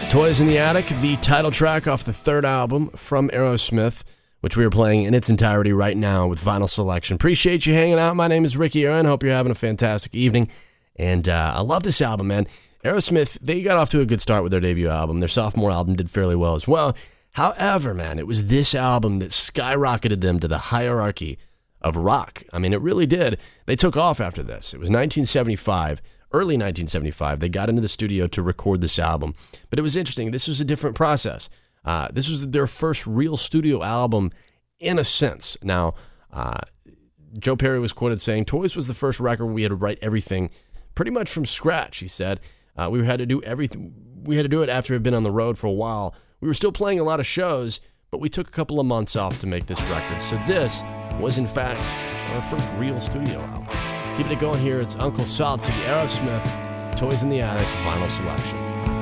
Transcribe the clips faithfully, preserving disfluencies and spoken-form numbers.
Toys in the Attic, the title track off the third album from Aerosmith, which we are playing in its entirety right now with Vinyl Selection. Appreciate you hanging out. My name is Ricky Aaron. Hope you're having a fantastic evening. And uh, I love this album, man. Aerosmith, they got off to a good start with their debut album. Their sophomore album did fairly well as well. However, man, it was this album that skyrocketed them to the hierarchy of rock. I mean, it really did. They took off after this. It was nineteen seventy-five. Early nineteen seventy-five, they got into the studio to record this album. But it was interesting. This was a different process. Uh, this was their first real studio album in a sense. Now, uh, Joe Perry was quoted saying, "Toys was the first record we had to write everything pretty much from scratch," he said. Uh, we had to do everything. We had to do it after we'd been on the road for a while. We were still playing a lot of shows, but we took a couple of months off to make this record. So this was, in fact, our first real studio album. Keeping it going here, it's Uncle Salty, Aerosmith, Toys in the Attic, Vinyl Selection.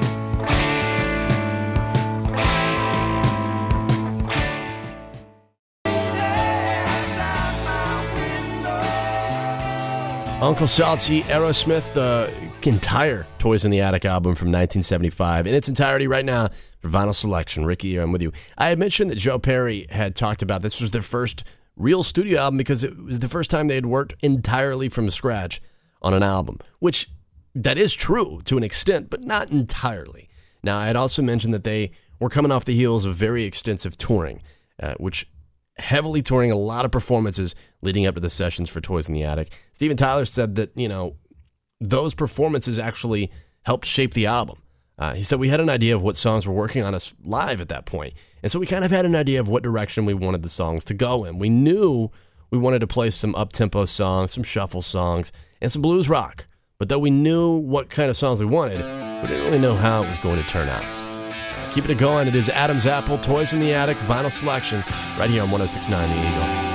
Uncle Salty, Aerosmith, the entire Toys in the Attic album from nineteen seventy-five in its entirety right now for Vinyl Selection. Ricky, I'm with you. I had mentioned that Joe Perry had talked about this was their first real studio album because it was the first time they had worked entirely from scratch on an album, which that is true to an extent, but not entirely. Now, I had also mentioned that they were coming off the heels of very extensive touring, uh, which heavily touring, a lot of performances leading up to the sessions for Toys in the Attic. Steven Tyler said that, you know, those performances actually helped shape the album. Uh, he said we had an idea of what songs were working on us live at that point. And so we kind of had an idea of what direction we wanted the songs to go in. We knew we wanted to play some up-tempo songs, some shuffle songs, and some blues rock. But though we knew what kind of songs we wanted, we didn't really know how it was going to turn out. Uh, keeping it going, it is Adam's Apple, Toys in the Attic, Vinyl Selection, right here on one oh six point nine The Eagle.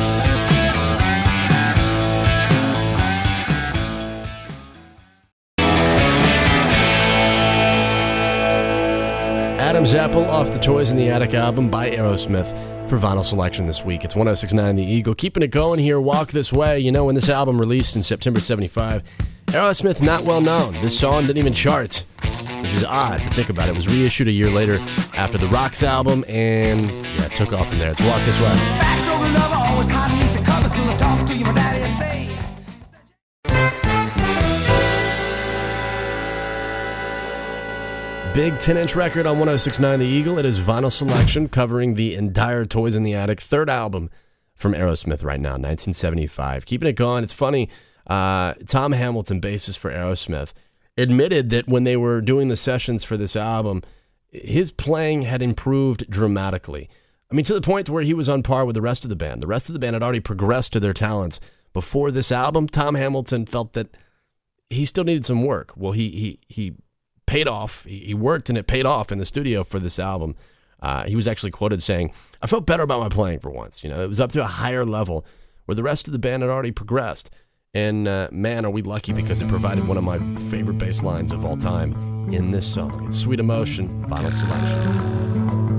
Adam's Apple off the Toys in the Attic album by Aerosmith for Vinyl Selection this week. It's one oh six point nine The Eagle. Keeping it going here, Walk This Way. You know, when this album released in September seventy-five, Aerosmith not well known. This song didn't even chart, which is odd to think about. It was reissued a year later after the Rocks album, and yeah, it took off from there. It's Walk This Way. Backstory lover, always hiding beneath the covers till I talk to you, my daddy say. Big ten-inch record on one oh six point nine The Eagle. It is Vinyl Selection covering the entire Toys in the Attic third album from Aerosmith right now, nineteen seventy-five. Keeping it going. It's funny, uh, Tom Hamilton, bassist for Aerosmith, admitted that when they were doing the sessions for this album, his playing had improved dramatically. I mean, to the point where he was on par with the rest of the band. The rest of the band had already progressed to their talents before this album. Tom Hamilton felt that he still needed some work. Well, he he he... paid off. He worked and it paid off in the studio for this album. Uh, he was actually quoted saying, "I felt better about my playing for once. You know, it was up to a higher level where the rest of the band had already progressed. And uh, man, are we lucky because it provided one of my favorite bass lines of all time in this song. It's Sweet Emotion, Vinyl Selection."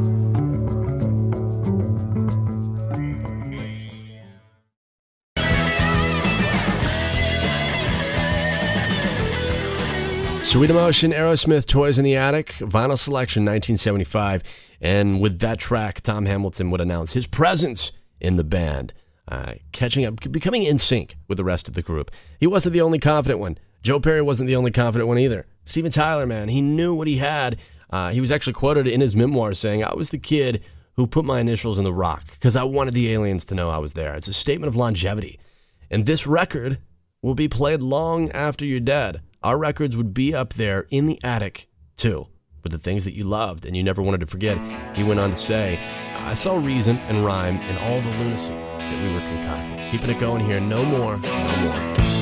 Sweet Emotion, Aerosmith, Toys in the Attic, Vinyl Selection, nineteen seventy-five. And with that track, Tom Hamilton would announce his presence in the band, uh, catching up, becoming in sync with the rest of the group. He wasn't the only confident one. Joe Perry wasn't the only confident one either. Steven Tyler, man, he knew what he had. Uh, he was actually quoted in his memoir saying, "I was the kid who put my initials in the rock because I wanted the aliens to know I was there." It's a statement of longevity. And this record will be played long after you're dead. Our records would be up there in the attic, too, with the things that you loved and you never wanted to forget. He went on to say, "I saw reason and rhyme in all the lunacy that we were concocting." Keeping it going here. No more, no more.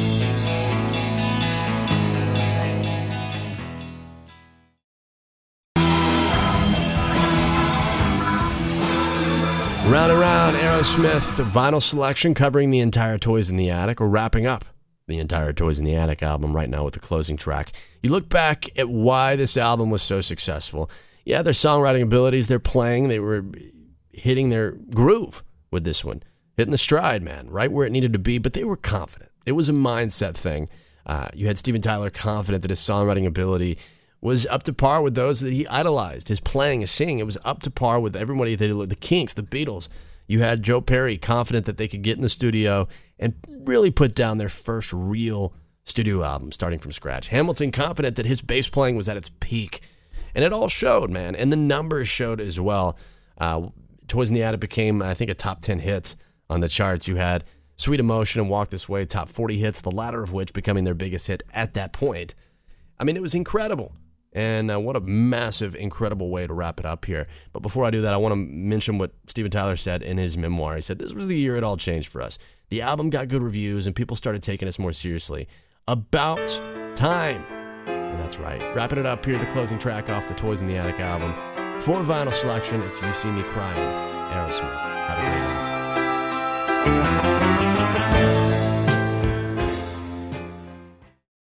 Round and round, Aerosmith, the Vinyl Selection covering the entire Toys in the Attic. We're wrapping up the entire Toys in the Attic album right now with the closing track. You look back at why this album was so successful. Yeah, their songwriting abilities, their playing, they were hitting their groove with this one. Hitting the stride, man, right where it needed to be, but they were confident. It was a mindset thing. Uh, you had Steven Tyler confident that his songwriting ability was up to par with those that he idolized. His playing, his singing, it was up to par with everybody. They, the Kinks, the Beatles. You had Joe Perry confident that they could get in the studio and really put down their first real studio album starting from scratch. Hamilton confident that his bass playing was at its peak. And it all showed, man. And the numbers showed as well. Uh, Toys in the Attic became, I think, a top ten hits on the charts. You had Sweet Emotion and Walk This Way, top forty hits, the latter of which becoming their biggest hit at that point. I mean, it was incredible. And uh, what a massive, incredible way to wrap it up here. But before I do that, I want to mention what Steven Tyler said in his memoir. He said, this was the year it all changed for us. The album got good reviews, and people started taking us more seriously. About time. And that's right. Wrapping it up here, the closing track off the Toys in the Attic album. For Vinyl Selection, it's You See Me Crying, Aerosmith. Have a great night.